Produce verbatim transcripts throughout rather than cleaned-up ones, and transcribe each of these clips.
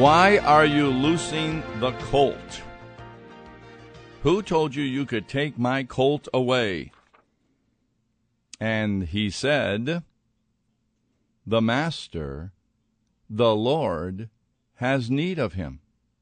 Why are you loosing the colt? Who told you you could take my colt away? And he said, the Master, the Lord, has need of him.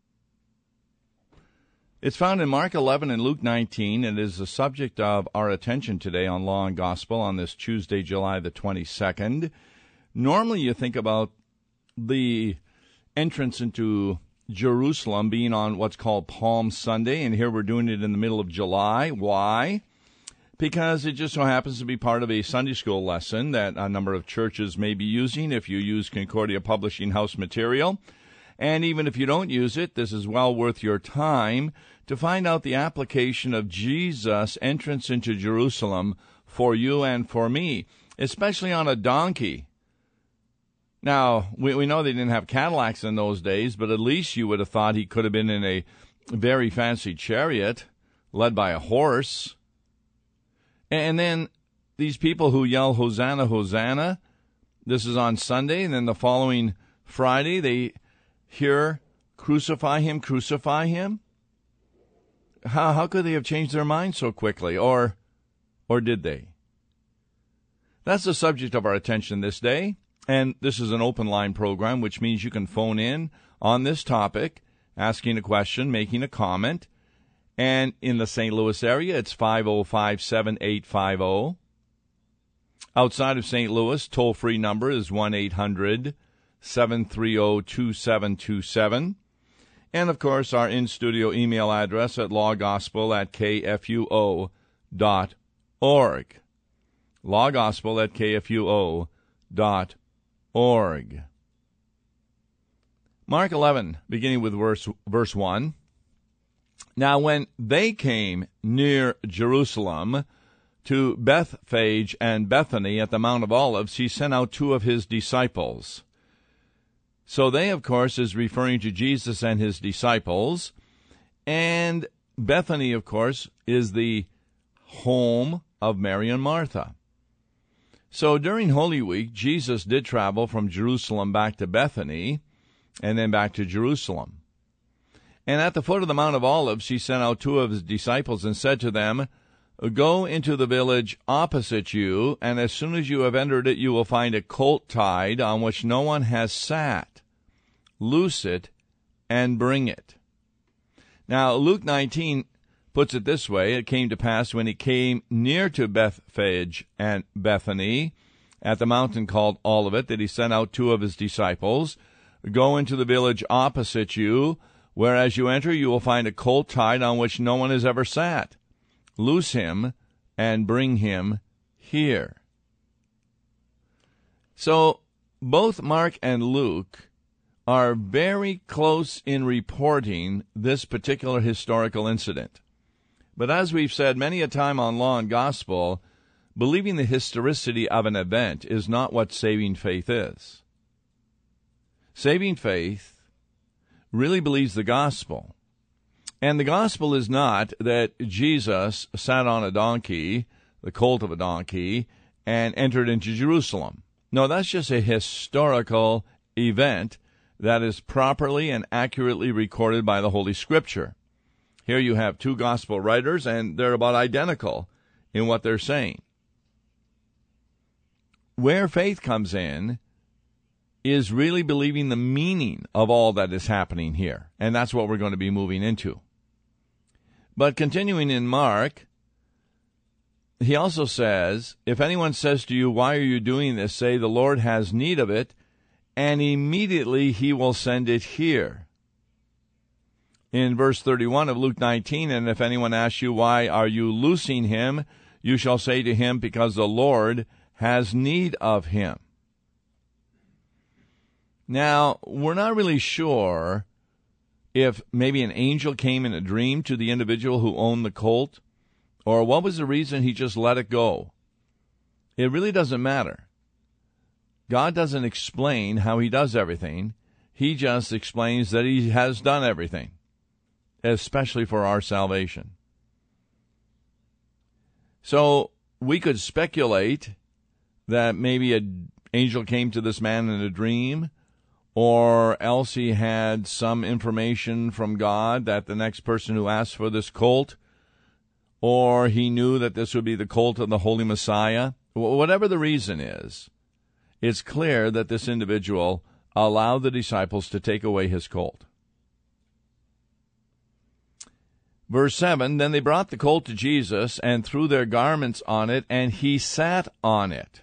It's found in Mark eleven and Luke nineteen, and is the subject of our attention today on Law and Gospel on this Tuesday, July the twenty-second. Normally you think about the entrance into Jerusalem being on what's called Palm Sunday, and here we're doing it in the middle of July. Why? Because it just so happens to be part of a Sunday school lesson that a number of churches may be using if you use Concordia Publishing House material. And even if you don't use it, this is well worth your time to find out the application of Jesus' entrance into Jerusalem for you and for me, especially on a donkey. Now, we, we know they didn't have Cadillacs in those days, but at least you would have thought he could have been in a very fancy chariot led by a horse. And then these people who yell, Hosanna, Hosanna, this is on Sunday, and then the following Friday they hear, crucify him, crucify him. How, how could they have changed their mind so quickly, or, or did they? That's the subject of our attention this day. And this is an open line program, which means you can phone in on this topic, asking a question, making a comment. And in the Saint Louis area, it's five oh five, seven eight five oh. Outside of Saint Louis, toll-free number is one eight hundred, seven three zero, two seven two seven. And, of course, our in-studio email address at lawgospel at k f u o dot org. lawgospel at k f u o dot org. Org. Mark eleven, beginning with verse verse one. Now when they came near Jerusalem to Bethphage and Bethany at the Mount of Olives, he sent out two of his disciples. So they, of course, is referring to Jesus and his disciples. And Bethany, of course, is the home of Mary and Martha. So during Holy Week, Jesus did travel from Jerusalem back to Bethany and then back to Jerusalem. And at the foot of the Mount of Olives, he sent out two of his disciples and said to them, go into the village opposite you, and as soon as you have entered it, you will find a colt tied on which no one has sat. Loose it and bring it. Now, Luke nineteen puts it this way, it came to pass when he came near to Bethphage and Bethany at the mountain called Olivet that he sent out two of his disciples. Go into the village opposite you, where as you enter you will find a colt tied on which no one has ever sat. Loose him and bring him here. So both Mark and Luke are very close in reporting this particular historical incident. But as we've said many a time on Law and Gospel, believing the historicity of an event is not what saving faith is. Saving faith really believes the gospel. And the gospel is not that Jesus sat on a donkey, the colt of a donkey, and entered into Jerusalem. No, that's just a historical event that is properly and accurately recorded by the Holy Scripture. Here you have two gospel writers, and they're about identical in what they're saying. Where faith comes in is really believing the meaning of all that is happening here, and that's what we're going to be moving into. But continuing in Mark, he also says, if anyone says to you, why are you doing this? Say, the Lord has need of it, and immediately he will send it here. In verse thirty-one of Luke nineteen, and if anyone asks you, why are you loosing him? You shall say to him, because the Lord has need of him. Now, we're not really sure if maybe an angel came in a dream to the individual who owned the colt, or what was the reason he just let it go. It really doesn't matter. God doesn't explain how he does everything. He just explains that he has done everything, especially for our salvation. So we could speculate that maybe an angel came to this man in a dream, or else he had some information from God that the next person who asked for this colt, or he knew that this would be the colt of the Holy Messiah. Whatever the reason is, it's clear that this individual allowed the disciples to take away his colt. Verse seven, then they brought the colt to Jesus and threw their garments on it, and he sat on it.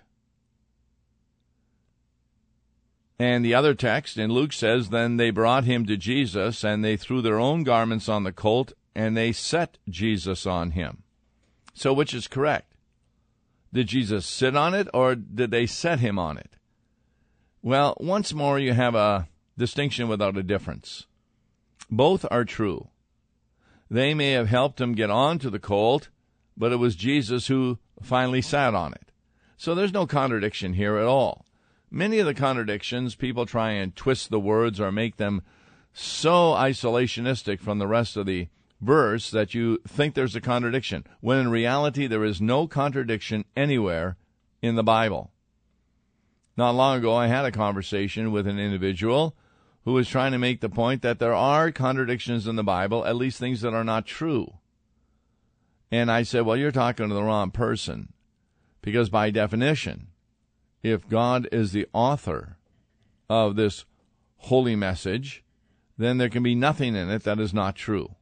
And the other text in Luke says, then they brought him to Jesus, and they threw their own garments on the colt, and they set Jesus on him. So which is correct? Did Jesus sit on it, or did they set him on it? Well, once more you have a distinction without a difference. Both are true. They may have helped him get onto the colt, but it was Jesus who finally sat on it. So there's no contradiction here at all. Many of the contradictions, people try and twist the words or make them so isolationistic from the rest of the verse that you think there's a contradiction, when in reality there is no contradiction anywhere in the Bible. Not long ago, I had a conversation with an individual who was trying to make the point that there are contradictions in the Bible, at least things that are not true. And I said, well, you're talking to the wrong person, because by definition, if God is the author of this holy message, then there can be nothing in it that is not true.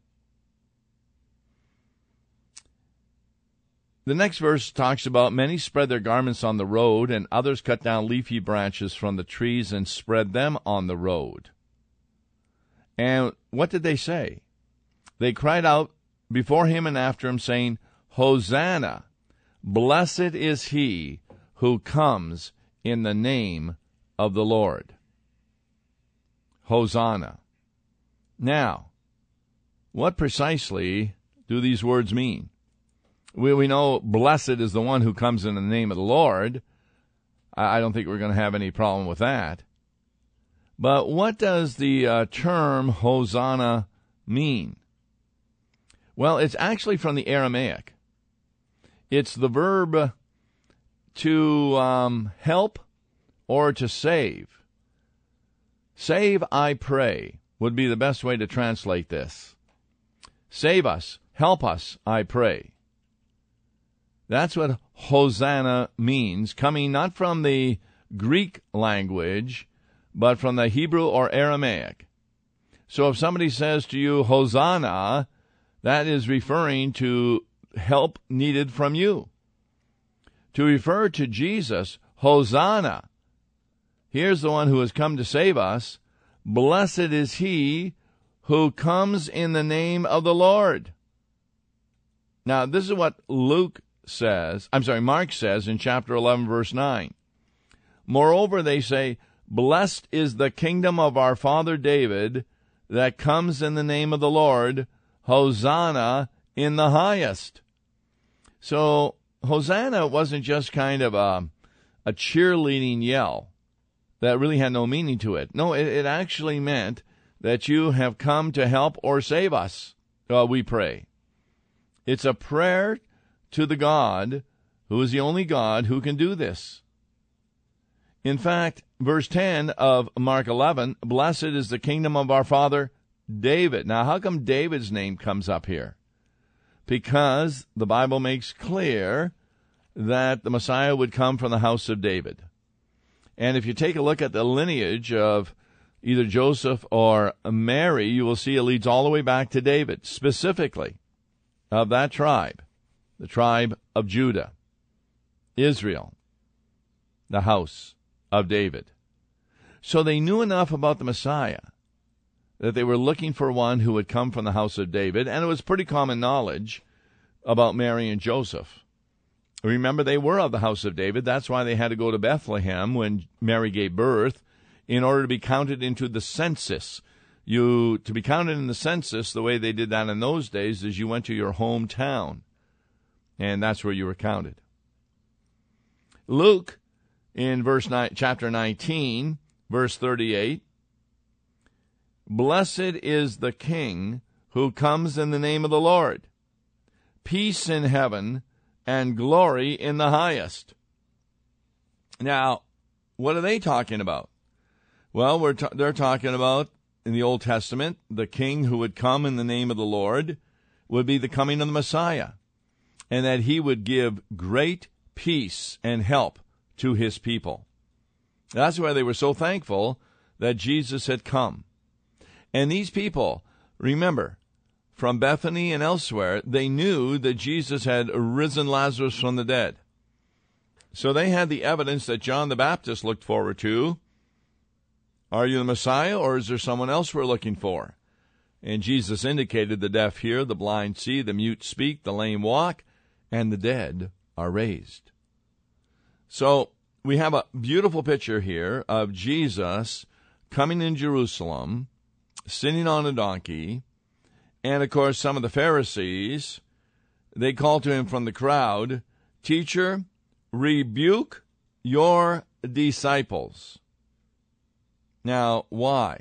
The next verse talks about many spread their garments on the road, and others cut down leafy branches from the trees and spread them on the road. And what did they say? They cried out before him and after him, saying, Hosanna! Blessed is he who comes in the name of the Lord. Hosanna. Now, what precisely do these words mean? We, we know blessed is the one who comes in the name of the Lord. I, I don't think we're going to have any problem with that. But what does the uh, term Hosanna mean? Well, it's actually from the Aramaic. It's the verb to um, help or to save. Save, I pray, would be the best way to translate this. Save us, help us, I pray. That's what Hosanna means, coming not from the Greek language, but from the Hebrew or Aramaic. So if somebody says to you, Hosanna, that is referring to help needed from you. To refer to Jesus, Hosanna, here's the one who has come to save us. Blessed is he who comes in the name of the Lord. Now, this is what Luke says, I'm sorry, Mark says in chapter eleven, verse nine. Moreover, they say, blessed is the kingdom of our father David that comes in the name of the Lord. Hosanna in the highest. So, Hosanna wasn't just kind of a, a cheerleading yell that really had no meaning to it. No, it, it actually meant that you have come to help or save us, uh, we pray. It's a prayer to the God who is the only God who can do this. In fact, verse ten of Mark eleven, blessed is the kingdom of our father David. Now, how come David's name comes up here? Because the Bible makes clear that the Messiah would come from the house of David. And if you take a look at the lineage of either Joseph or Mary, you will see it leads all the way back to David, specifically of that tribe, the tribe of Judah, Israel, the house of David. So they knew enough about the Messiah that they were looking for one who would come from the house of David, and it was pretty common knowledge about Mary and Joseph. Remember, they were of the house of David. That's why they had to go to Bethlehem when Mary gave birth in order to be counted into the census. You to be counted in the census, the way they did that in those days, is you went to your hometown, and that's where you were counted. Luke, in verse nine, chapter nineteen, verse thirty-eight, blessed is the King who comes in the name of the Lord. Peace in heaven and glory in the highest. Now, what are they talking about? Well, we're t- they're talking about, in the Old Testament, the king who would come in the name of the Lord would be the coming of the Messiah, and that he would give great peace and help to his people. That's why they were so thankful that Jesus had come. And these people, remember, from Bethany and elsewhere, they knew that Jesus had risen Lazarus from the dead. So they had the evidence that John the Baptist looked forward to. Are you the Messiah, or is there someone else we're looking for? And Jesus indicated the deaf hear, the blind see, the mute speak, the lame walk, and the dead are raised. So we have a beautiful picture here of Jesus coming in Jerusalem, sitting on a donkey, and of course some of the Pharisees, they called to him from the crowd, "Teacher, rebuke your disciples." Now, why?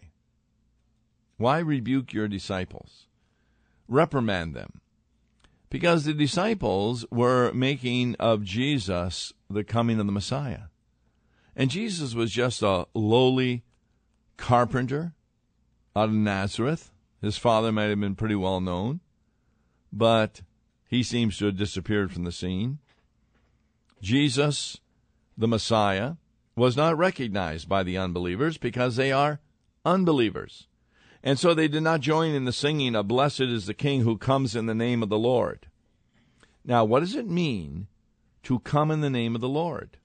Why rebuke your disciples? Reprimand them. Because the disciples were making of Jesus the coming of the Messiah. And Jesus was just a lowly carpenter out of Nazareth. His father might have been pretty well known, but he seems to have disappeared from the scene. Jesus, the Messiah, was not recognized by the unbelievers because they are unbelievers. And so they did not join in the singing of "Blessed is the King who comes in the name of the Lord." Now, what does it mean to come in the name of the Lord?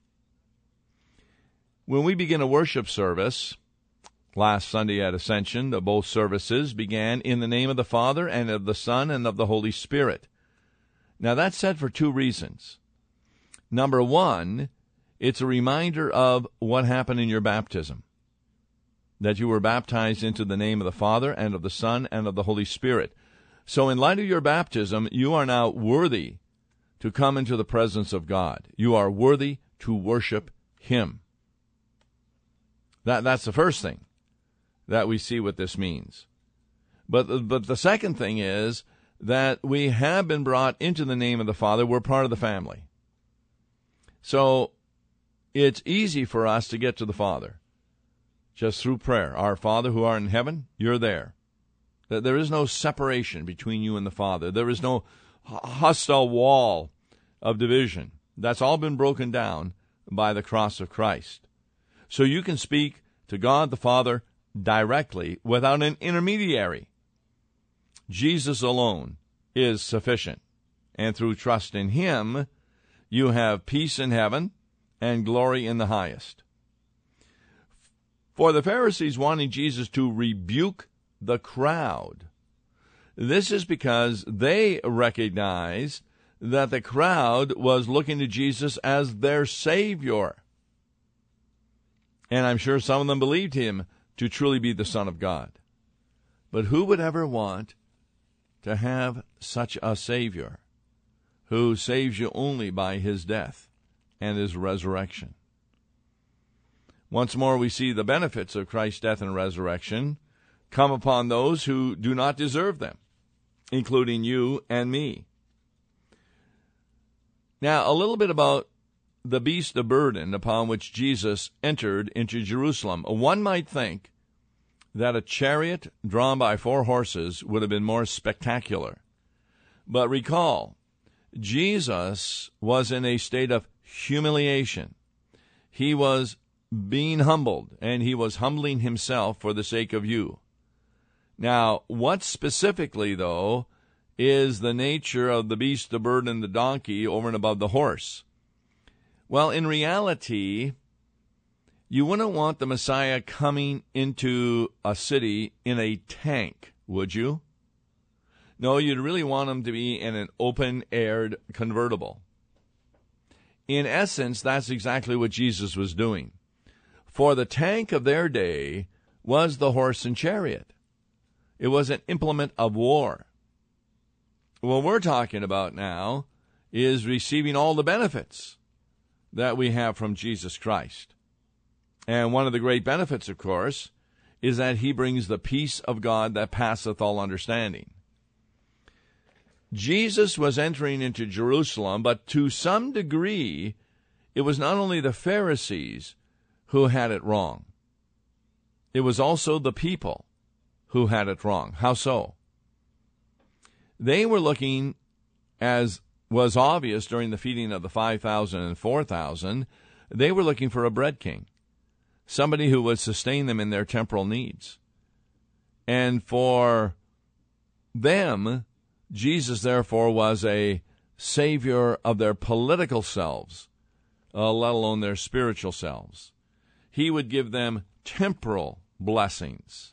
When we begin a worship service, last Sunday at Ascension, the both services began in the name of the Father and of the Son and of the Holy Spirit. Now, that's said for two reasons. Number one, it's a reminder of what happened in your baptism, that you were baptized into the name of the Father and of the Son and of the Holy Spirit. So in light of your baptism, you are now worthy to come into the presence of God. You are worthy to worship Him. That, that's the first thing that we see what this means. But, but the second thing is that we have been brought into the name of the Father. We're part of the family. So it's easy for us to get to the Father just through prayer. Our Father who art in heaven, you're there. There is no separation between you and the Father. There is no hostile wall of division. That's all been broken down by the cross of Christ. So you can speak to God the Father directly without an intermediary. Jesus alone is sufficient. And through trust in Him, you have peace in heaven and glory in the highest. For the Pharisees wanting Jesus to rebuke the crowd, this is because they recognized that the crowd was looking to Jesus as their Savior. And I'm sure some of them believed Him to truly be the Son of God. But who would ever want to have such a Savior who saves you only by His death and His resurrection? Once more, we see the benefits of Christ's death and resurrection come upon those who do not deserve them, including you and me. Now, a little bit about the beast of burden upon which Jesus entered into Jerusalem. One might think that a chariot drawn by four horses would have been more spectacular. But recall, Jesus was in a state of humiliation. He was being humbled, and He was humbling Himself for the sake of you. Now, what specifically, though, is the nature of the beast of burden, the donkey, over and above the horse? Well, in reality, you wouldn't want the Messiah coming into a city in a tank, would you? No, you'd really want Him to be in an open-aired convertible. In essence, that's exactly what Jesus was doing. For the tank of their day was the horse and chariot. It was an implement of war. What we're talking about now is receiving all the benefits that we have from Jesus Christ. And one of the great benefits, of course, is that He brings the peace of God that passeth all understanding. Jesus was entering into Jerusalem, but to some degree, it was not only the Pharisees who had it wrong. it was also the people who had it wrong. How so? They were looking, as was obvious during the feeding of the five thousand and four thousand, they were looking for a bread king, somebody who would sustain them in their temporal needs. And for them, Jesus, therefore, was a savior of their political selves, uh, let alone their spiritual selves. He would give them temporal blessings.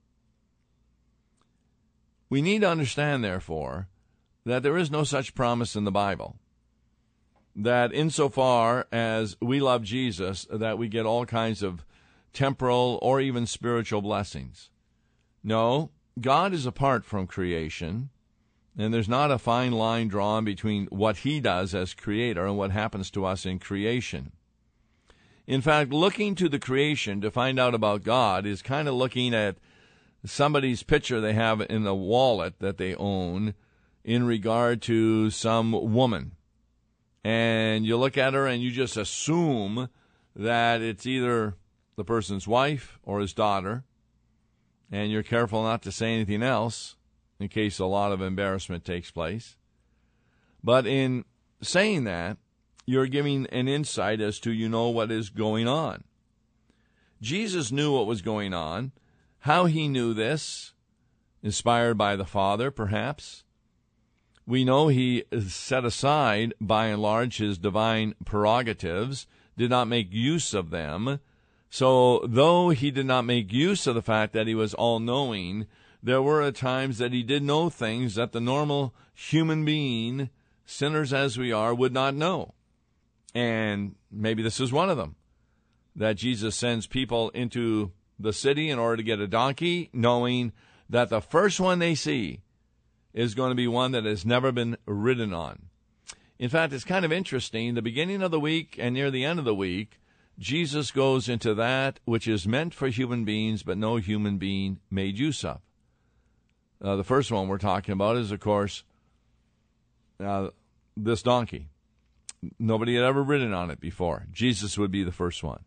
We need to understand, therefore, that there is no such promise in the Bible, that insofar as we love Jesus, that we get all kinds of temporal or even spiritual blessings. No, God is apart from creation, and there's not a fine line drawn between what he does as creator and what happens to us in creation. In fact, looking to the creation to find out about God is kind of looking at somebody's picture they have in the wallet that they own in regard to some woman. And you look at her and you just assume that it's either the person's wife or his daughter, and you're careful not to say anything else in case a lot of embarrassment takes place. But in saying that, you're giving an insight as to, you know, what is going on. Jesus knew what was going on. How he knew this, inspired by the Father, perhaps. We know he set aside, by and large, his divine prerogatives, did not make use of them. So, though he did not make use of the fact that he was all-knowing, there were at times that he did know things that the normal human being, sinners as we are, would not know. And maybe this is one of them, that Jesus sends people into the city in order to get a donkey, knowing that the first one they see is going to be one that has never been ridden on. In fact, it's kind of interesting. The beginning of the week and near the end of the week, Jesus goes into that which is meant for human beings, but no human being made use of. Uh, the first one we're talking about is, of course, uh, this donkey. Nobody had ever ridden on it before. Jesus would be the first one.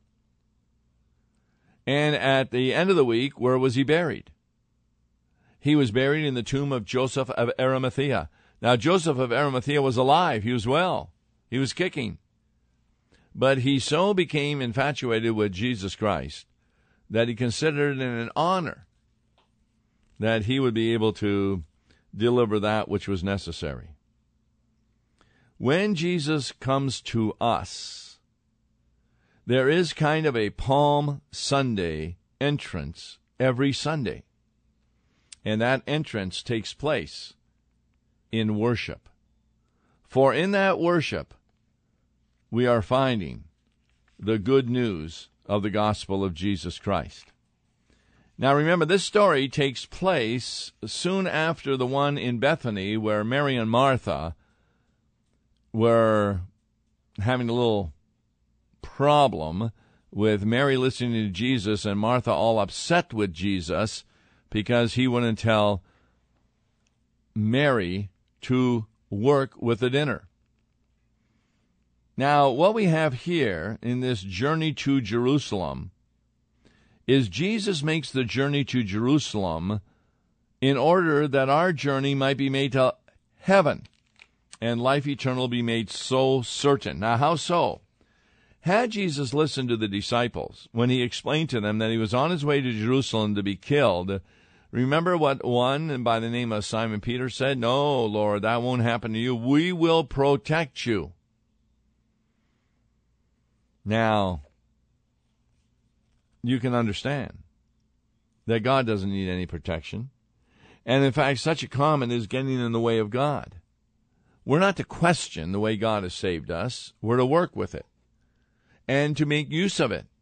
And at the end of the week, where was he buried? He was buried in the tomb of Joseph of Arimathea. Now, Joseph of Arimathea was alive. He was well. He was kicking. But he so became infatuated with Jesus Christ that he considered it an honor that he would be able to deliver that which was necessary. When Jesus comes to us, there is kind of a Palm Sunday entrance every Sunday. And that entrance takes place in worship. For in that worship, we are finding the good news of the gospel of Jesus Christ. Now remember, this story takes place soon after the one in Bethany where Mary and Martha were having a little problem with Mary listening to Jesus and Martha all upset with Jesus because he wouldn't tell Mary to work with the dinner. Now, what we have here in this journey to Jerusalem is Jesus makes the journey to Jerusalem in order that our journey might be made to heaven and life eternal be made so certain. Now, how so? Had Jesus listened to the disciples when he explained to them that he was on his way to Jerusalem to be killed, remember what one by the name of Simon Peter said? No, Lord, that won't happen to you. We will protect you. Now, you can understand that God doesn't need any protection. And in fact, such a comment is getting in the way of God. We're not to question the way God has saved us. We're to work with it and to make use of it.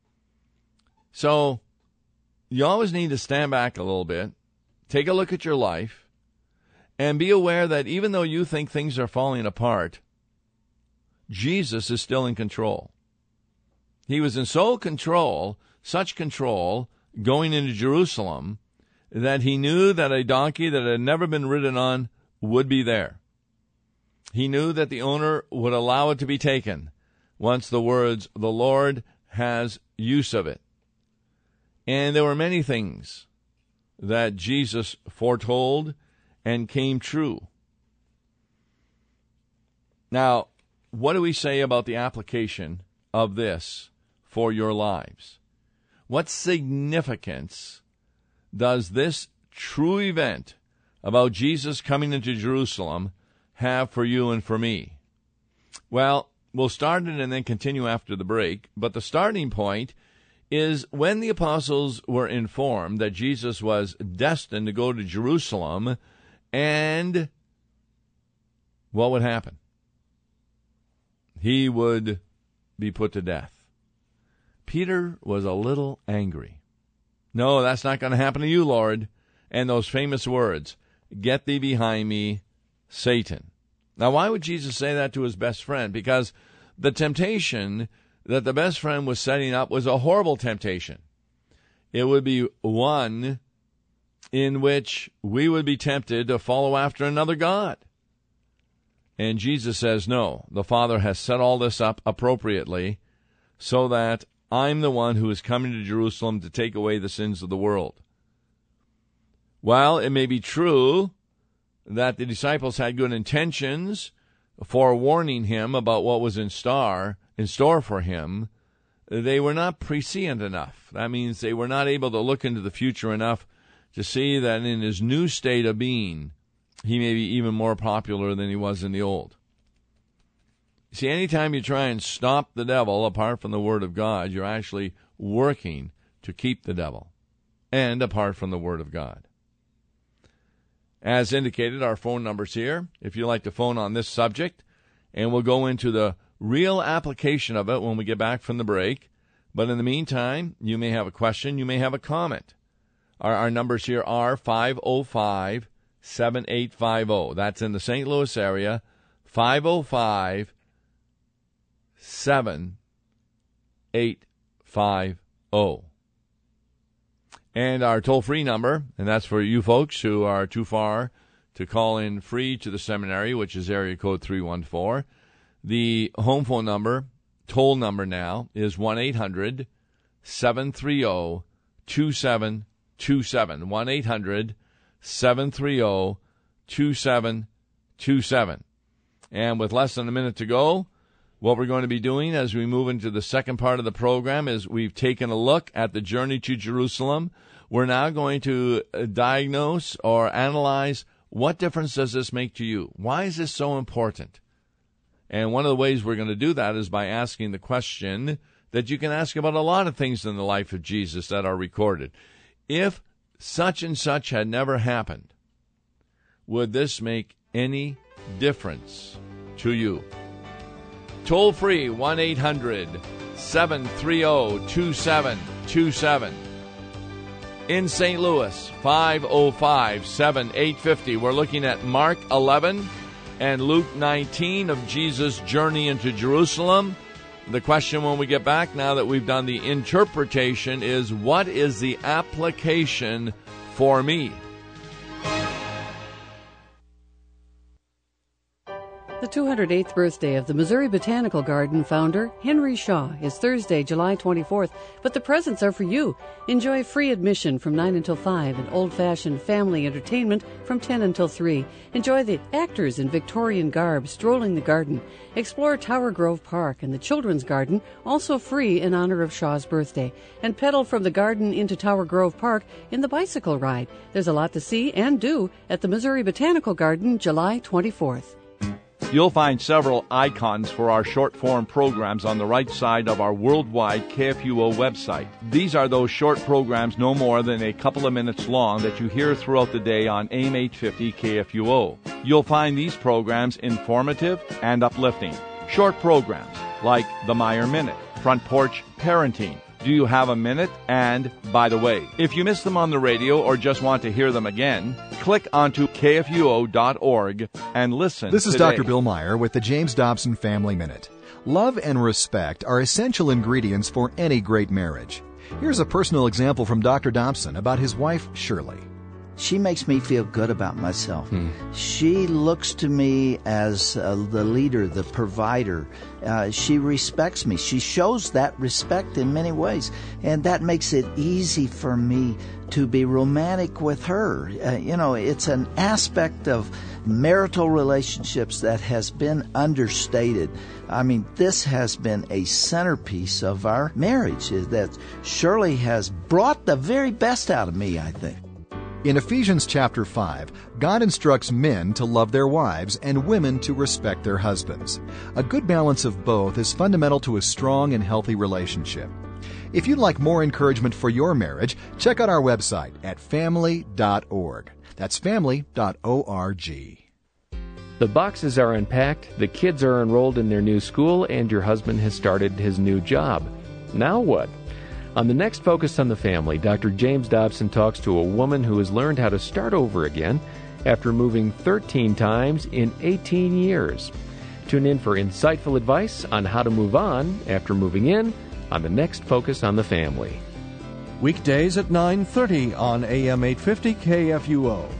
So, you always need to stand back a little bit, take a look at your life, and be aware that even though you think things are falling apart, Jesus is still in control. He was in sole control, such control, going into Jerusalem, that he knew that a donkey that had never been ridden on would be there. He knew that the owner would allow it to be taken once the words, "The Lord has use of it." And there were many things that Jesus foretold and came true. Now, what do we say about the application of this for your lives? What significance does this true event about Jesus coming into Jerusalem have for you and for me? Well, we'll start it and then continue after the break, but the starting point is when the apostles were informed that Jesus was destined to go to Jerusalem, and what would happen? He would be put to death. Peter was a little angry. No, that's not going to happen to you, Lord. And those famous words, "Get thee behind me, Satan." Now, why would Jesus say that to his best friend? Because the temptation that the best friend was setting up was a horrible temptation. It would be one in which we would be tempted to follow after another god. And Jesus says, no, the Father has set all this up appropriately so that I'm the one who is coming to Jerusalem to take away the sins of the world. While it may be true that the disciples had good intentions, forewarning him about what was in store, in store for him, they were not prescient enough. That means they were not able to look into the future enough to see that in his new state of being, he may be even more popular than he was in the old. See, anytime you try and stop the devil apart from the Word of God, you're actually working to keep the devil, and apart from the Word of God. As indicated, our phone number's here, if you'd like to phone on this subject, and we'll go into the real application of it when we get back from the break. But in the meantime, you may have a question, you may have a comment. Our, our numbers here are five oh five, seven eight five oh. That's in the Saint Louis area, five oh five, seven eight five oh. And our toll-free number, and that's for you folks who are too far to call in free to the seminary, which is area code three one four. The home phone number, toll number now, is one eight hundred, seven three zero, two seven two seven. one eight hundred, seven three zero, two seven two seven. And with less than a minute to go, what we're going to be doing as we move into the second part of the program is we've taken a look at the journey to Jerusalem. We're now going to diagnose or analyze what difference does this make to you? Why is this so important? And one of the ways we're going to do that is by asking the question that you can ask about a lot of things in the life of Jesus that are recorded. If such and such had never happened, would this make any difference to you? Toll free, one eight hundred, seven three zero, two seven two seven. In Saint Louis, five oh five, seven eight five oh. We're looking at Mark eleven and Luke nineteen of Jesus' journey into Jerusalem. The question when we get back, now that we've done the interpretation, is what is the application for me? The two hundred eighth birthday of the Missouri Botanical Garden founder, Henry Shaw, is Thursday, July twenty-fourth, but the presents are for you. Enjoy free admission from nine until five and old-fashioned family entertainment from ten until three. Enjoy the actors in Victorian garb strolling the garden. Explore Tower Grove Park and the Children's Garden, also free in honor of Shaw's birthday. And pedal from the garden into Tower Grove Park in the bicycle ride. There's a lot to see and do at the Missouri Botanical Garden, July twenty-fourth. You'll find several icons for our short-form programs on the right side of our worldwide K F U O website. These are those short programs no more than a couple of minutes long that you hear throughout the day on A M eight fifty K F U O. You'll find these programs informative and uplifting. Short programs like the Meyer Minute, Front Porch Parenting, Do You Have a Minute? And, by the way, if you miss them on the radio or just want to hear them again, click onto K F U O dot org and listen This is today. Doctor Bill Meyer with the James Dobson Family Minute. Love and respect are essential ingredients for any great marriage. Here's a personal example from Doctor Dobson about his wife, Shirley. she makes me feel good about myself. Hmm. She looks to me as uh, the leader, the provider. Uh, she respects me. She shows that respect in many ways, and that makes it easy for me to be romantic with her. Uh, you know, it's an aspect of marital relationships that has been understated. I mean, this has been a centerpiece of our marriage that surely has brought the very best out of me, I think. In Ephesians chapter five, God instructs men to love their wives and women to respect their husbands. A good balance of both is fundamental to a strong and healthy relationship. If you'd like more encouragement for your marriage, check out our website at family dot org. That's family dot org. The boxes are unpacked, the kids are enrolled in their new school, and your husband has started his new job. Now what? On the next Focus on the Family, Doctor James Dobson talks to a woman who has learned how to start over again after moving thirteen times in eighteen years. Tune in for insightful advice on how to move on after moving in on the next Focus on the Family. Weekdays at nine thirty on A M eight fifty K F U O.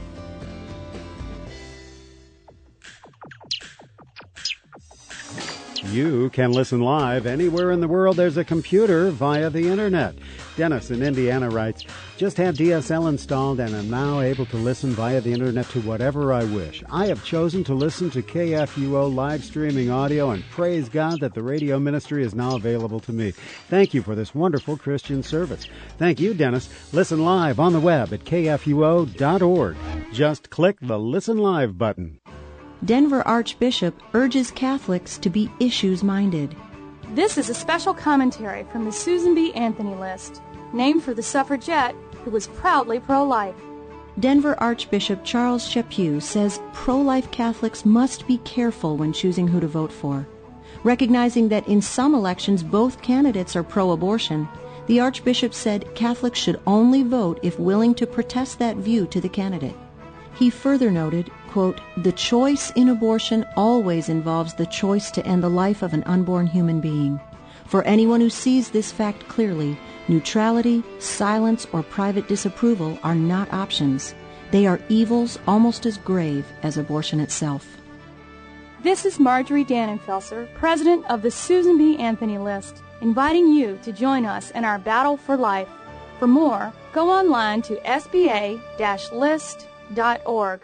You can listen live anywhere in the world there's a computer via the Internet. Dennis in Indiana writes, just had D S L installed and am now able to listen via the Internet to whatever I wish. I have chosen to listen to K F U O live streaming audio and praise God that the radio ministry is now available to me. Thank you for this wonderful Christian service. Thank you, Dennis. Listen live on the web at K F U O dot org. Just click the Listen Live button. Denver Archbishop urges Catholics to be issues-minded. This is a special commentary from the Susan B. Anthony list, named for the suffragette who was proudly pro-life. Denver Archbishop Charles Chaput says pro-life Catholics must be careful when choosing who to vote for. Recognizing that in some elections both candidates are pro-abortion, the Archbishop said Catholics should only vote if willing to protest that view to the candidate. He further noted, quote, the choice in abortion always involves the choice to end the life of an unborn human being. For anyone who sees this fact clearly, neutrality, silence, or private disapproval are not options. They are evils almost as grave as abortion itself. This is Marjorie Dannenfelser, president of the Susan B. Anthony list, inviting you to join us in our battle for life. For more, go online to S B A list dot org.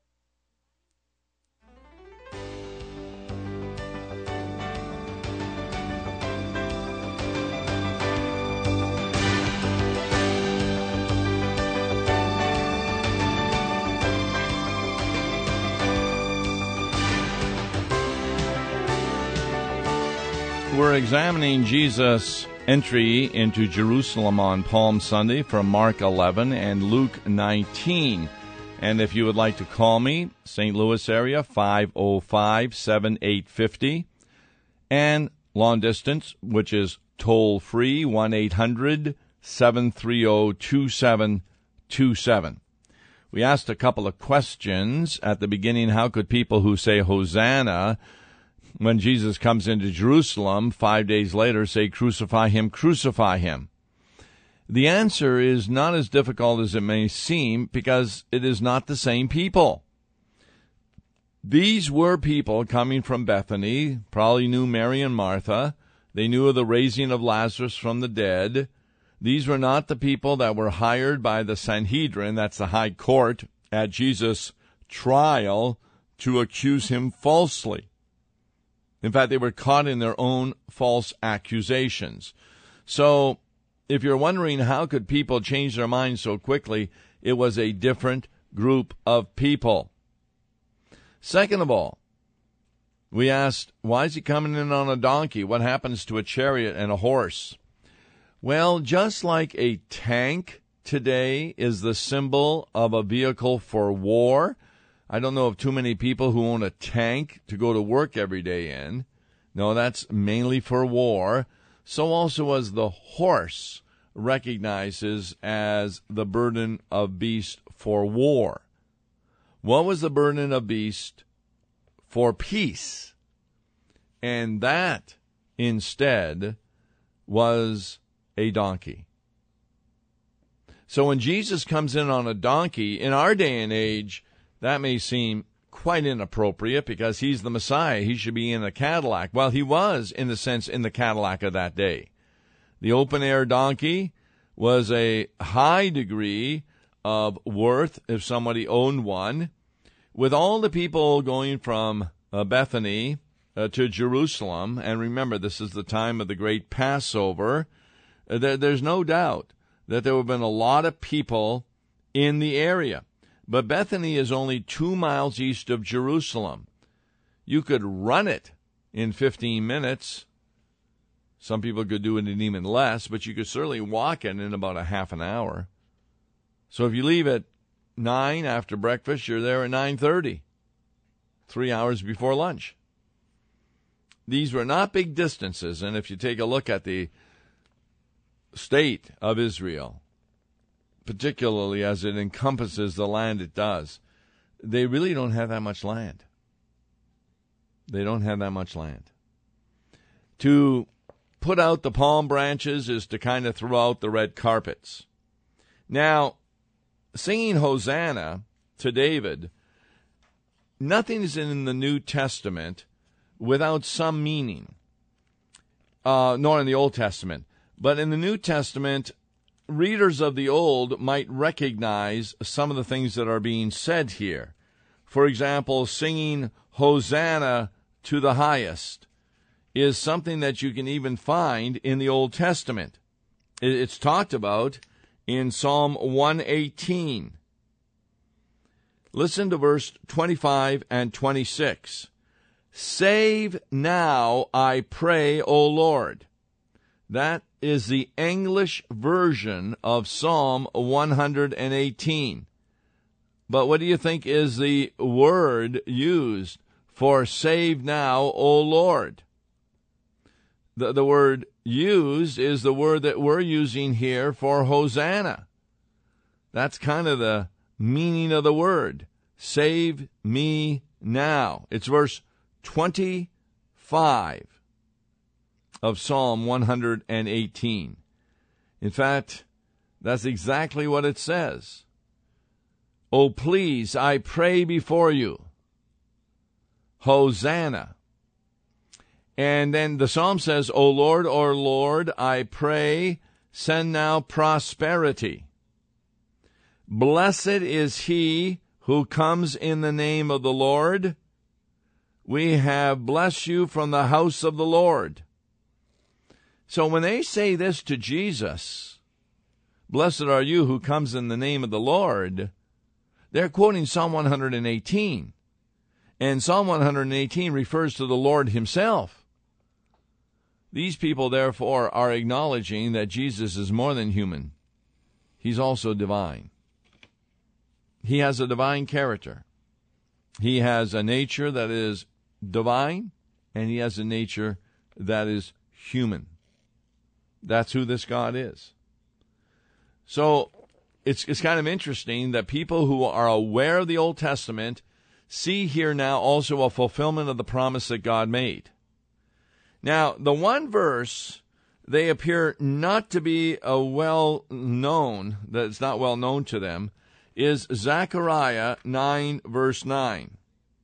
We're examining Jesus' entry into Jerusalem on Palm Sunday from Mark eleven and Luke nineteen. And if you would like to call me, Saint Louis area, five oh five, seven eight five oh, and long distance, which is toll-free, one eight hundred, seven three zero, two seven two seven. We asked a couple of questions at the beginning. How could people who say Hosanna when Jesus comes into Jerusalem five days later say, crucify him, crucify him? The answer is not as difficult as it may seem, because it is not the same people. These were people coming from Bethany, probably knew Mary and Martha. They knew of the raising of Lazarus from the dead. These were not the people that were hired by the Sanhedrin, that's the high court, at Jesus' trial to accuse him falsely. In fact, they were caught in their own false accusations. So, if you're wondering how could people change their minds so quickly, it was a different group of people. Second of all, we asked, why is he coming in on a donkey? What happens to a chariot and a horse? Well, just like a tank today is the symbol of a vehicle for war, I don't know of too many people who own a tank to go to work every day in. No, that's mainly for war. So also was the horse recognizes as the burden of beast for war. What was the burden of beast for peace? And that, instead, was a donkey. So when Jesus comes in on a donkey, in our day and age, that may seem quite inappropriate because he's the Messiah. He should be in a Cadillac. Well, he was, in a sense, in the Cadillac of that day. The open-air donkey was a high degree of worth if somebody owned one. With all the people going from uh, Bethany uh, to Jerusalem, and remember, this is the time of the great Passover, uh, there, there's no doubt that there would have been a lot of people in the area. But Bethany is only two miles east of Jerusalem. You could run it in fifteen minutes. Some people could do it in even less, but you could certainly walk it in about a half an hour. So if you leave at nine after breakfast, you're there at nine thirty, three hours before lunch. These were not big distances, and if you take a look at the state of Israel, particularly as it encompasses the land it does, they really don't have that much land. They don't have that much land. To put out the palm branches is to kind of throw out the red carpets. Now, singing Hosanna to David, nothing is in the New Testament without some meaning, uh, nor in the Old Testament. But in the New Testament, readers of the Old might recognize some of the things that are being said here. For example, singing Hosanna to the highest is something that you can even find in the Old Testament. It's talked about in Psalm one eighteen. Listen to verse twenty-five and twenty-six. Save now, I pray, O Lord. That is the English version of Psalm one eighteen. But what do you think is the word used for save now, O Lord? The, the word used is the word that we're using here for Hosanna. That's kind of the meaning of the word. Save me now. It's verse twenty-five of Psalm one eighteen. In fact, that's exactly what it says. Oh, please, I pray before you. Hosanna. And then the psalm says, O Lord, O Lord, I pray, send now prosperity. Blessed is he who comes in the name of the Lord. We have blessed you from the house of the Lord. So when they say this to Jesus, blessed are you who comes in the name of the Lord, they're quoting Psalm one eighteen. And Psalm one eighteen refers to the Lord himself. These people, therefore, are acknowledging that Jesus is more than human. He's also divine. He has a divine character. He has a nature that is divine, and he has a nature that is human. That's who this God is. So it's it's kind of interesting that people who are aware of the Old Testament see here now also a fulfillment of the promise that God made. Now, the one verse they appear not to be a well known, that it's not well known to them, is Zechariah nine, verse nine.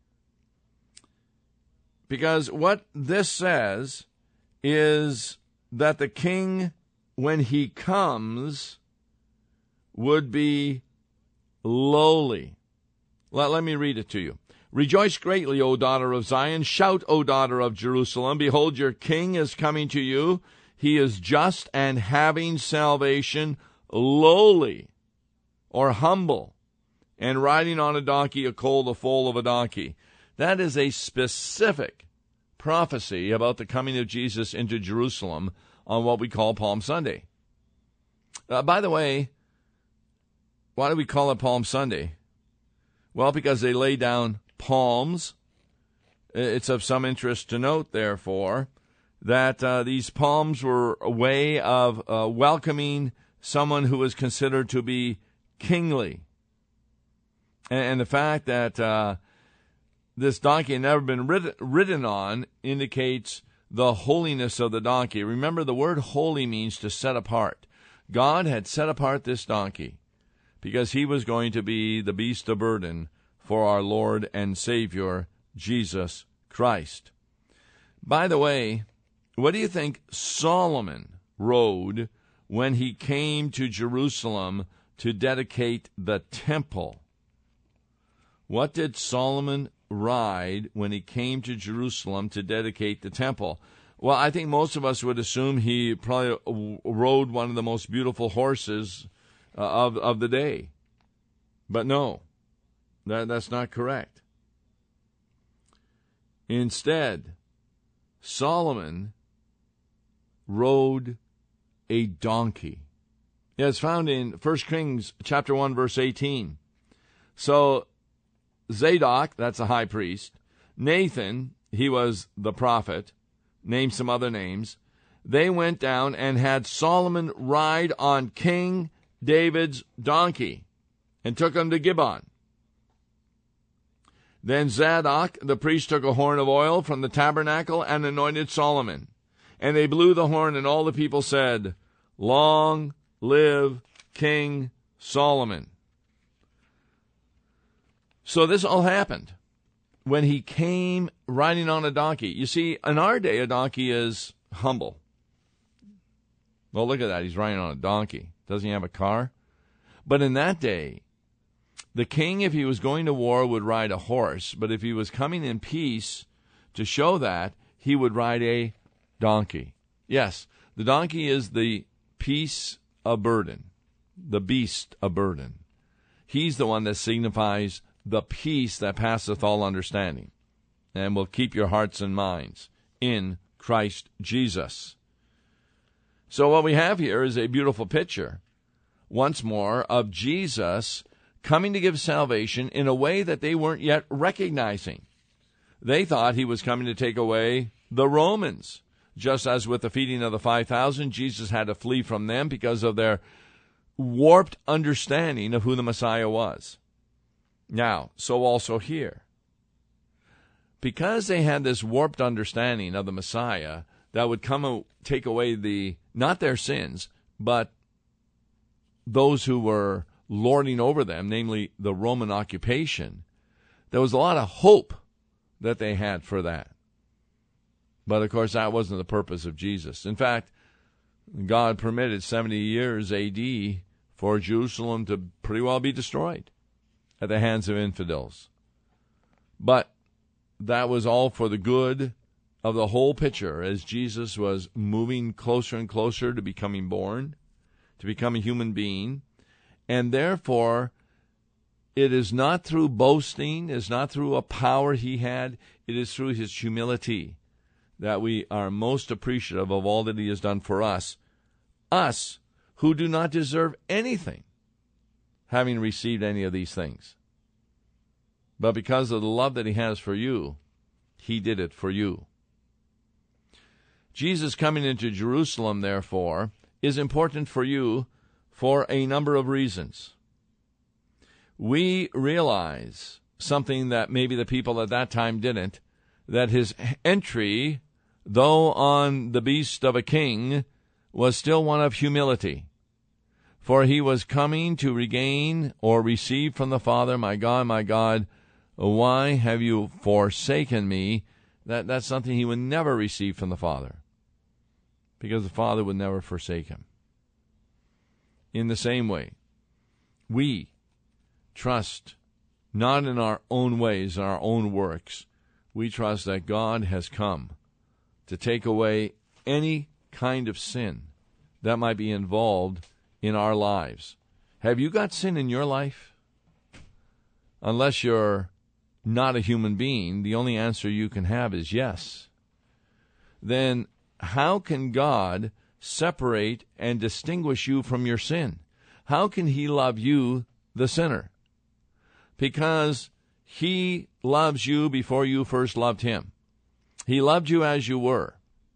Because what this says is that the king, when he comes, would be lowly. Let, let me read it to you. Rejoice greatly, O daughter of Zion. Shout, O daughter of Jerusalem. Behold, your king is coming to you. He is just and having salvation, lowly or humble, and riding on a donkey, a colt, the foal of a donkey. That is a specific prophecy about the coming of Jesus into Jerusalem on what we call Palm Sunday. Uh, by the way, why do we call it Palm Sunday? Well, because they lay down palms. It's of some interest to note, therefore, that uh, these palms were a way of uh, welcoming someone who was considered to be kingly. And, and the fact that uh, this donkey had never been rid- ridden on indicates the holiness of the donkey. Remember, the word holy means to set apart. God had set apart this donkey because he was going to be the beast of burden for our Lord and Savior, Jesus Christ. By the way, what do you think Solomon rode when he came to Jerusalem to dedicate the temple? What did Solomon ride when he came to Jerusalem to dedicate the temple? Well, I think most of us would assume he probably rode one of the most beautiful horses uh, of, of the day. But no, that, that's not correct. Instead, Solomon rode a donkey. Yeah, it's found in First Kings chapter one, verse eighteen. So Zadok, that's a high priest, Nathan, he was the prophet, named some other names, they went down and had Solomon ride on King David's donkey and took him to Gibeon. Then Zadok, the priest, took a horn of oil from the tabernacle and anointed Solomon. And they blew the horn, and all the people said, "Long live King Solomon." So this all happened when he came riding on a donkey. You see, in our day, a donkey is humble. Well, look at that. He's riding on a donkey. Doesn't he have a car? But in that day, the king, if he was going to war, would ride a horse. But if he was coming in peace to show that, he would ride a donkey. Yes, the donkey is the piece of burden, the beast of burden. He's the one that signifies the peace that passeth all understanding, and will keep your hearts and minds in Christ Jesus. So what we have here is a beautiful picture, once more, of Jesus coming to give salvation in a way that they weren't yet recognizing. They thought he was coming to take away the Romans. Just as with the feeding of the five thousand, Jesus had to flee from them because of their warped understanding of who the Messiah was. Now, so also here. Because they had this warped understanding of the Messiah that would come and take away the, not their sins, but those who were lording over them, namely the Roman occupation, there was a lot of hope that they had for that. But, of course, that wasn't the purpose of Jesus. In fact, God permitted seventy years A D for Jerusalem to pretty well be destroyed at the hands of infidels. But that was all for the good of the whole picture as Jesus was moving closer and closer to becoming born, to become a human being. And therefore, it is not through boasting, it is not through a power he had, it is through his humility that we are most appreciative of all that he has done for us, us who do not deserve anything, having received any of these things. But because of the love that he has for you, he did it for you. Jesus coming into Jerusalem, therefore, is important for you for a number of reasons. We realize something that maybe the people at that time didn't, that his entry, though on the beast of a king, was still one of humility. For he was coming to regain or receive from the Father, "My God, my God, why have you forsaken me?" That, that's something he would never receive from the Father, because the Father would never forsake him. In the same way, we trust not in our own ways, in our own works. We trust that God has come to take away any kind of sin that might be involved in our lives. Have you got sin in your life? Unless you're not a human being, the only answer you can have is yes. Then how can God separate and distinguish you from your sin? How can he love you, the sinner? Because he loves you before you first loved him. He loved you as you were.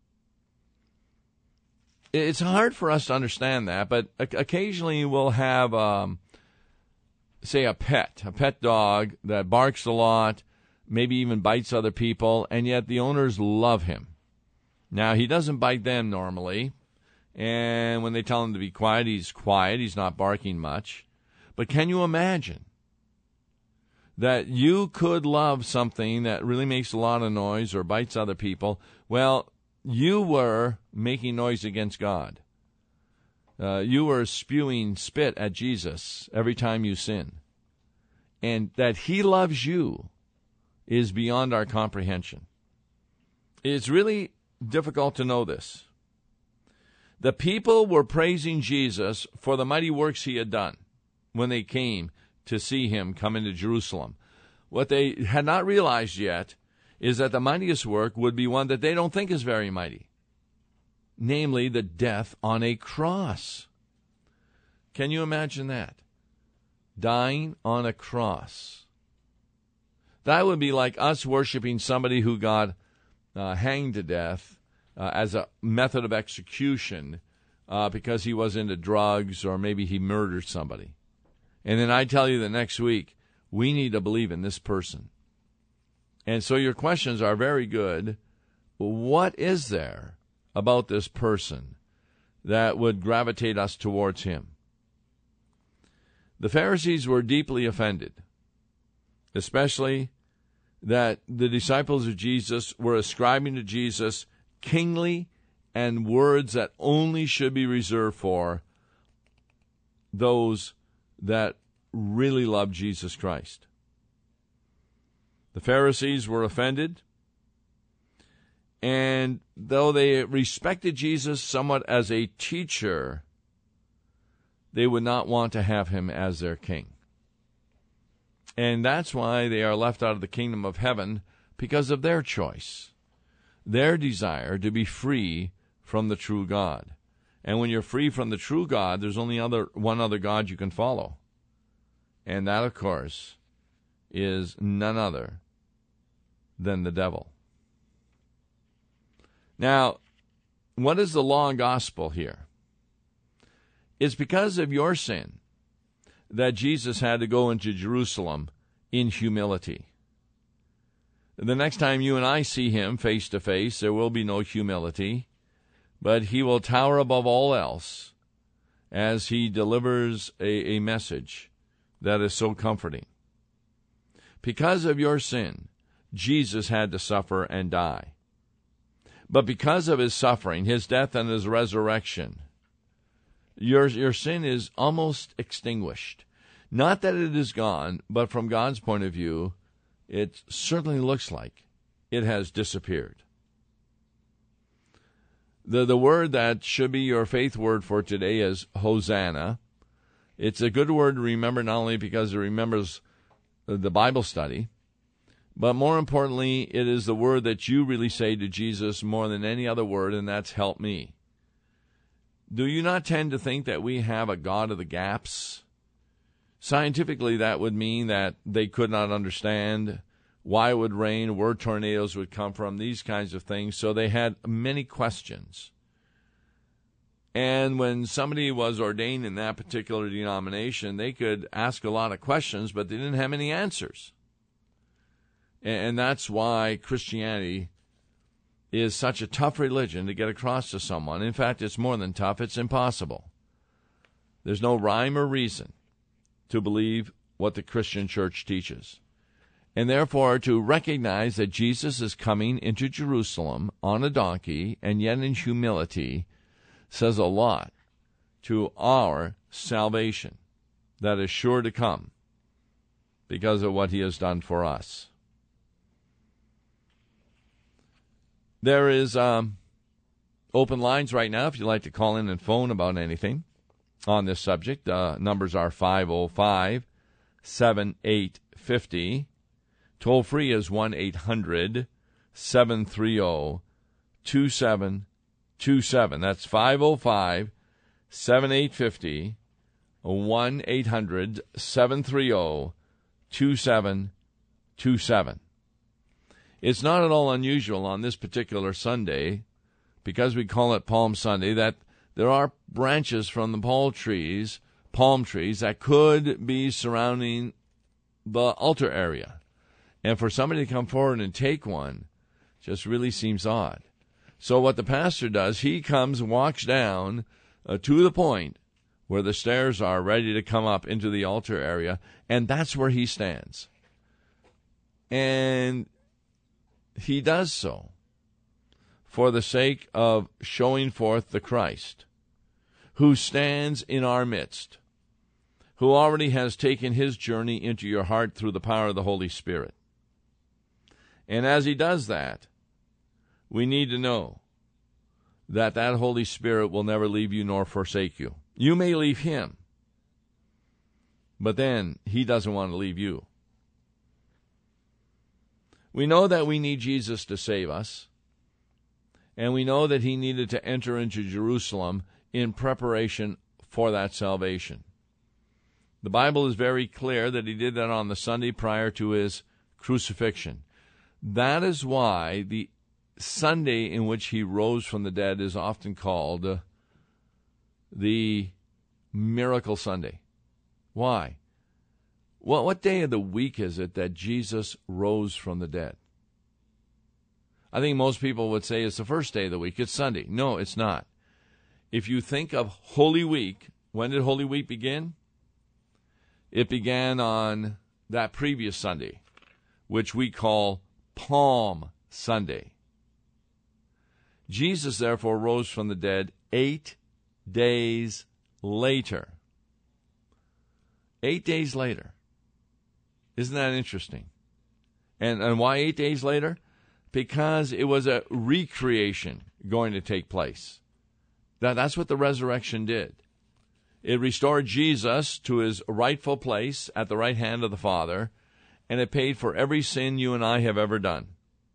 It's hard for us to understand that, but occasionally we'll have, um, say, a pet, a pet dog that barks a lot, maybe even bites other people, and yet the owners love him. Now, he doesn't bite them normally, And when they tell him to be quiet, he's quiet. He's not barking much. But can you imagine that you could love something that really makes a lot of noise or bites other people? Well, you were making noise against God. Uh, you were spewing spit at Jesus every time you sin. And that he loves you is beyond our comprehension. It's really difficult to know this. The people were praising Jesus for the mighty works he had done when they came to see him come into Jerusalem. What they had not realized yet is that the mightiest work would be one that they don't think is very mighty, namely the death on a cross. Can you imagine that? Dying on a cross. That would be like us worshiping somebody who got uh, hanged to death uh, as a method of execution uh, because he was into drugs or maybe he murdered somebody. And then I tell you the next week, we need to believe in this person. And so your questions are very good. What is there about this person that would gravitate us towards him? The Pharisees were deeply offended, especially that the disciples of Jesus were ascribing to Jesus kingly and words that only should be reserved for those that really love Jesus Christ. The Pharisees were offended, and though they respected Jesus somewhat as a teacher, they would not want to have him as their king. And that's why they are left out of the kingdom of heaven, because of their choice, their desire to be free from the true God. And when you're free from the true God, there's only other one other God you can follow. And that, of course, is none other than the devil. Now, what is the law and gospel here? It's because of your sin that Jesus had to go into Jerusalem in humility. The next time you and I see him face to face, there will be no humility, but he will tower above all else as he delivers a, a message that is so comforting. Because of your sin, Jesus had to suffer and die. But because of his suffering, his death and his resurrection, your, your sin is almost extinguished. Not that it is gone, but from God's point of view, it certainly looks like it has disappeared. The, the word that should be your faith word for today is Hosanna. It's a good word to remember, not only because it remembers the Bible study, but more importantly, it is the word that you really say to Jesus more than any other word, and that's help me. Do you not tend to think that we have a God of the gaps? Scientifically, that would mean that they could not understand why it would rain, where tornadoes would come from, these kinds of things. So they had many questions. And when somebody was ordained in that particular denomination, they could ask a lot of questions, but they didn't have any answers. And that's why Christianity is such a tough religion to get across to someone. In fact, it's more than tough, it's impossible. There's no rhyme or reason to believe what the Christian church teaches. And therefore, to recognize that Jesus is coming into Jerusalem on a donkey and yet in humility says a lot to our salvation that is sure to come because of what he has done for us. There is um, open lines right now if you'd like to call in and phone about anything on this subject. Uh, numbers are five oh five, seven eight five oh. Toll free is one eight hundred, seven three zero, two seven two seven. That's five oh five, seven eight five oh, one eight hundred, seven three zero, two seven two seven. It's not at all unusual on this particular Sunday, because we call it Palm Sunday, that there are branches from the palm trees, palm trees that could be surrounding the altar area. And for somebody to come forward and take one just really seems odd. So what the pastor does, he comes and walks down uh, to the point where the stairs are ready to come up into the altar area, and that's where he stands. And he does so for the sake of showing forth the Christ who stands in our midst, who already has taken his journey into your heart through the power of the Holy Spirit. And as he does that, we need to know that that Holy Spirit will never leave you nor forsake you. You may leave him, but then he doesn't want to leave you. We know that we need Jesus to save us, and we know that he needed to enter into Jerusalem in preparation for that salvation. The Bible is very clear that he did that on the Sunday prior to his crucifixion. That is why the Sunday in which he rose from the dead is often called uh, the Miracle Sunday. Why? Well, what day of the week is it that Jesus rose from the dead? I think most people would say it's the first day of the week. It's Sunday. No, it's not. If you think of Holy Week, when did Holy Week begin? It began on that previous Sunday, which we call Palm Sunday. Jesus, therefore, rose from the dead eight days later. Eight days later. Isn't that interesting? And, and why eight days later? Because it was a recreation going to take place. That, that's what the resurrection did. It restored Jesus to his rightful place at the right hand of the Father, and it paid for every sin you and I have ever done.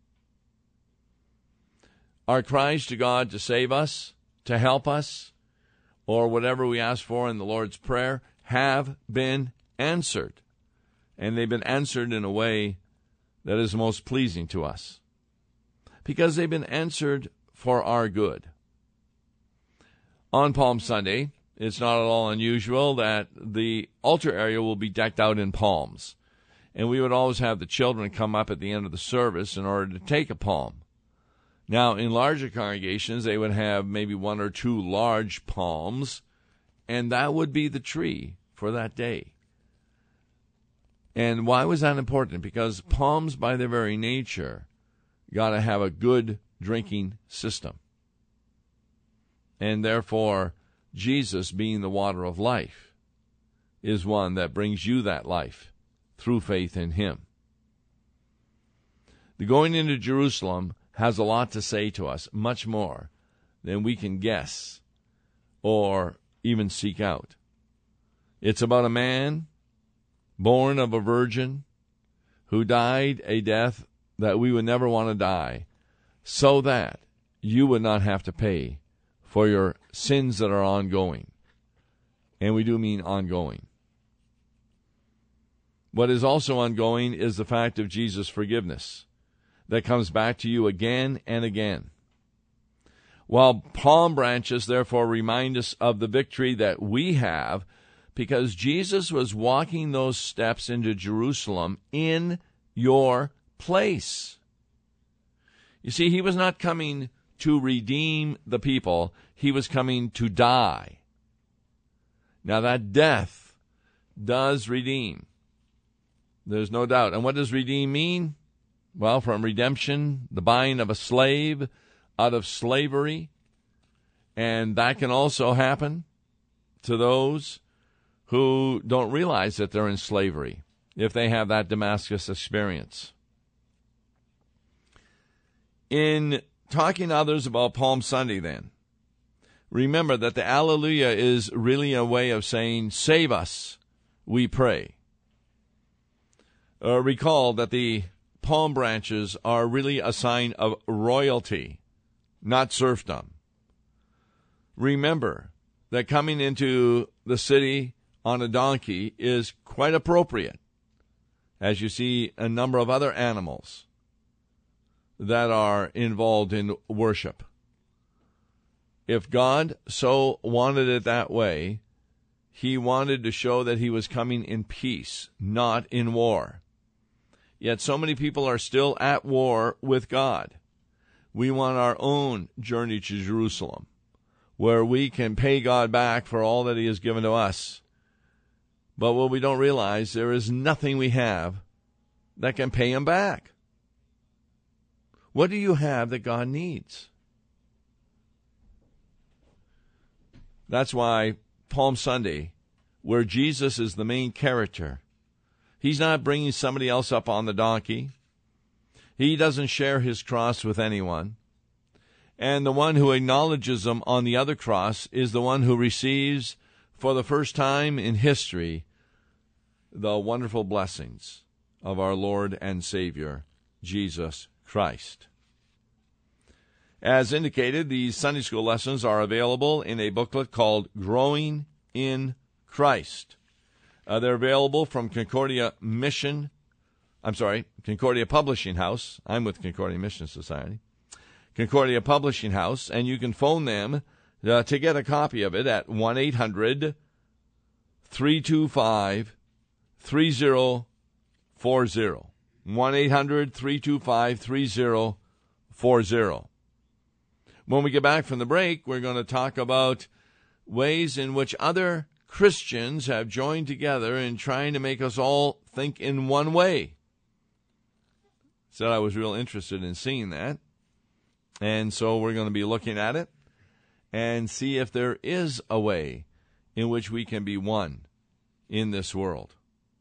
Our cries to God to save us, to help us, or whatever we ask for in the Lord's Prayer, have been answered. And they've been answered in a way that is most pleasing to us, because they've been answered for our good. On Palm Sunday, it's not at all unusual that the altar area will be decked out in palms. And we would always have the children come up at the end of the service in order to take a palm. Now, in larger congregations, they would have maybe one or two large palms, and that would be the tree for that day. And why was that important? Because palms, by their very nature, got to have a good drinking system. And therefore, Jesus, being the water of life, is one that brings you that life through faith in him. The going into Jerusalem has a lot to say to us, much more than we can guess or even seek out. It's about a man born of a virgin who died a death that we would never want to die, so that you would not have to pay for your sins that are ongoing. And we do mean ongoing. What is also ongoing is the fact of Jesus' forgiveness that comes back to you again and again. While palm branches, therefore, remind us of the victory that we have, because Jesus was walking those steps into Jerusalem in your place. You see, he was not coming to redeem the people. He was coming to die. Now, that death does redeem. There's no doubt. And what does redeem mean? Well, from redemption, the buying of a slave out of slavery. And that can also happen to those who don't realize that they're in slavery, if they have that Damascus experience. In talking to others about Palm Sunday, then, remember that the Alleluia is really a way of saying, save us, we pray. Uh, recall that the palm branches are really a sign of royalty, not serfdom. Remember that coming into the city on a donkey is quite appropriate, as you see a number of other animals that are involved in worship. If God so wanted it that way, he wanted to show that he was coming in peace, not in war. Yet so many people are still at war with God. We want our own journey to Jerusalem, where we can pay God back for all that he has given to us. But what we don't realize, there is nothing we have that can pay him back. What do you have that God needs? That's why Palm Sunday, where Jesus is the main character, he's not bringing somebody else up on the donkey. He doesn't share his cross with anyone. And the one who acknowledges him on the other cross is the one who receives, for the first time in history, the wonderful blessings of our Lord and Savior, Jesus Christ. As indicated, these Sunday school lessons are available in a booklet called Growing in Christ. Uh, they're available from Concordia Mission, I'm sorry, Concordia Publishing House. I'm with Concordia Mission Society. Concordia Publishing House, and you can phone them uh, to get a copy of it at one eight hundred, three two five, three zero four zero. one eight hundred, three two five, three zero four zero. When we get back from the break, we're going to talk about ways in which other Christians have joined together in trying to make us all think in one way. Said I was real interested in seeing that. And so we're going to be looking at it and see if there is a way in which we can be one in this world.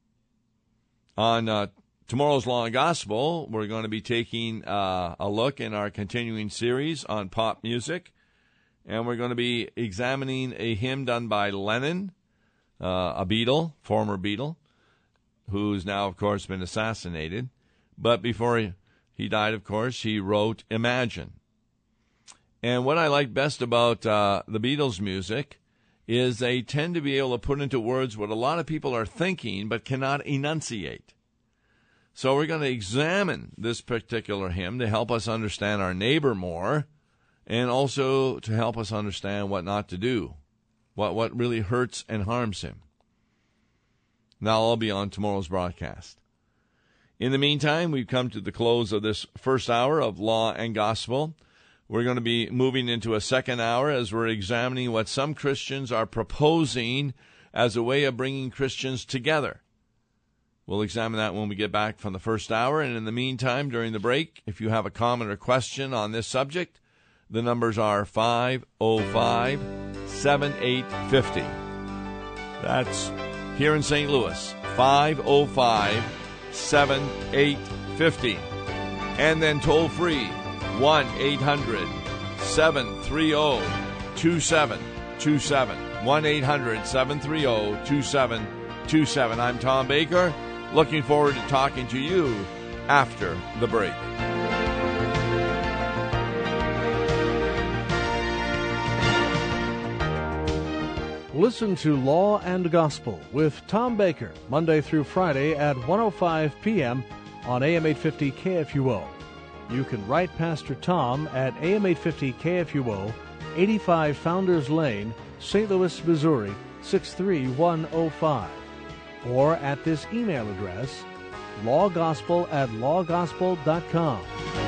On uh, tomorrow's Law and Gospel, we're going to be taking uh, a look in our continuing series on pop music. And we're going to be examining a hymn done by Lennon, uh, a Beatle, former Beatle, who's now, of course, been assassinated. But before he, he died, of course, he wrote Imagine. And what I like best about uh, the Beatles' music is they tend to be able to put into words what a lot of people are thinking but cannot enunciate. So we're going to examine this particular hymn to help us understand our neighbor more, and also to help us understand what not to do, what, what really hurts and harms him. Now I'll be on tomorrow's broadcast. In the meantime, we've come to the close of this first hour of Law and Gospel. We're going to be moving into a second hour as we're examining what some Christians are proposing as a way of bringing Christians together. We'll examine that when we get back from the first hour. And in the meantime, during the break, if you have a comment or question on this subject, the numbers are five oh five, seven eight five oh. That's here in Saint Louis, five oh five, seven eight five oh. And then toll free, one eight hundred, seven three zero, two seven two seven. one eight hundred, seven three zero, two seven two seven. I'm Tom Baker. Looking forward to talking to you after the break. Listen to Law and Gospel with Tom Baker, Monday through Friday at one oh five p.m. on A M eight fifty K F U O. You can write Pastor Tom at A M eight fifty K F U O, eighty-five Founders Lane, Saint Louis, Missouri, six three one oh five. Or at this email address, lawgospel at lawgospel dot com.